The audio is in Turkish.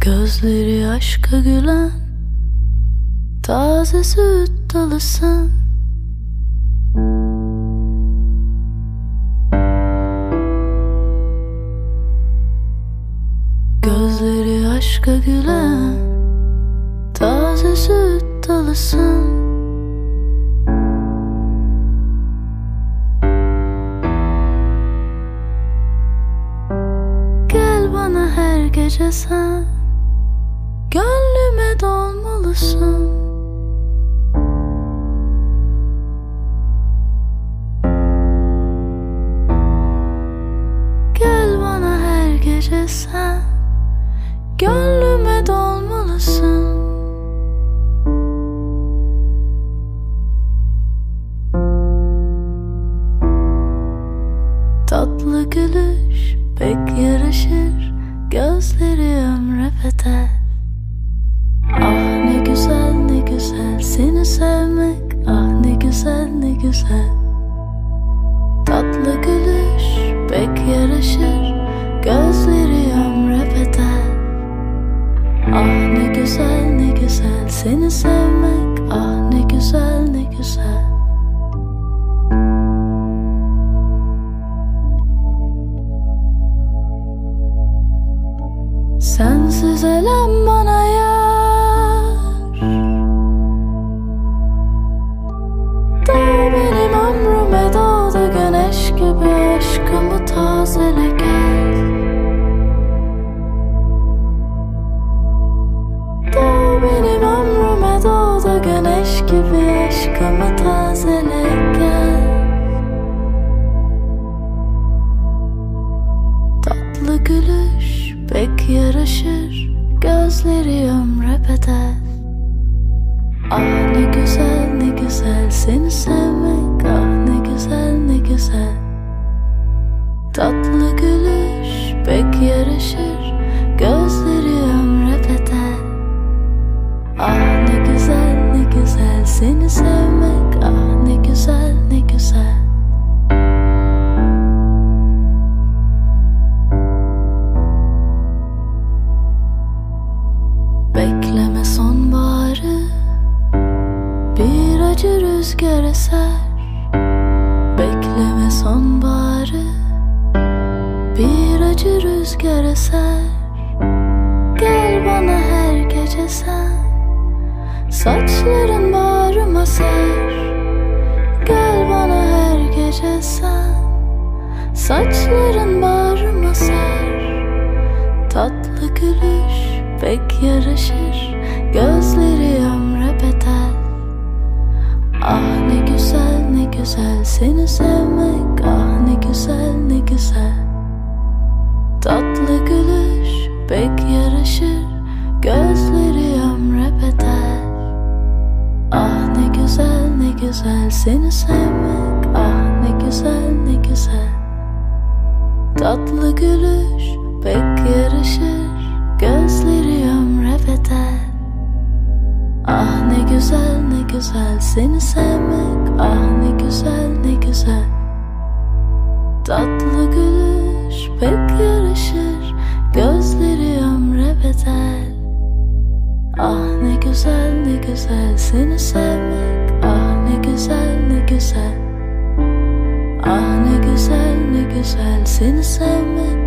Gözleri aşka gülen, taze süt dalısın. Gözleri aşka gülen, taze süt dalısın. Gel bana her gece sen, gönlüme dolmalısın. Gel bana her gece sen, gönlüme dolmalısın. Tatlı gülüş pek yaraşır, gözleri ömre bedel. Ah ne güzel ne güzel seni sevmek, ah ne güzel ne güzel. Tatlı gülüş pek yaraşır, gözleri ömre bedel. Ah ne güzel ne güzel seni sevmek, ah ne güzel ne güzel. Sensiz elem bana yar, doğ benim ömrüme doğdu güneş gibi, aşkımı tazele gel. Doğ benim ömrüme doğdu güneş gibi, aşkımı tazele gel. Tatlı gülüş pek yaraşır, gözleri ömre bedel. Ah ne güzel ne güzel seni sevmek, ah ne güzel ne güzel. Tatlı gülüş pek yaraşır, gözleri ömre bedel. Ah ne güzel ne güzel seni sevmek, ah ne güzel ne güzel. Bekleme sonbaharı, bir acı rüzgar eser. Bekleme sonbaharı, bir acı rüzgar eser. Gel bana her gece sen, saçların bağrıma ser. Gel bana her gece sen, saçların bağrıma ser. Tatlı gülüş pek yaraşır, gözleri ömre bedel. Ah ne güzel ne güzel seni sevmek, ah ne güzel ne güzel. Tatlı gülüş pek yaraşır, gözleri ömre bedel. Ah ne güzel ne güzel seni sevmek, ah ne güzel ne güzel. Tatlı gülüş pek yaraşır, gözleri ömre bedel. Ah ne güzel ne güzel seni sevmek, ah ne güzel ne güzel. Tatlı gülüş pek yaraşır, gözleri ömre bedel. Ah ne güzel ne güzel seni sevmek, ah ne güzel ne güzel. Ah ne güzel ne güzel seni sevmek,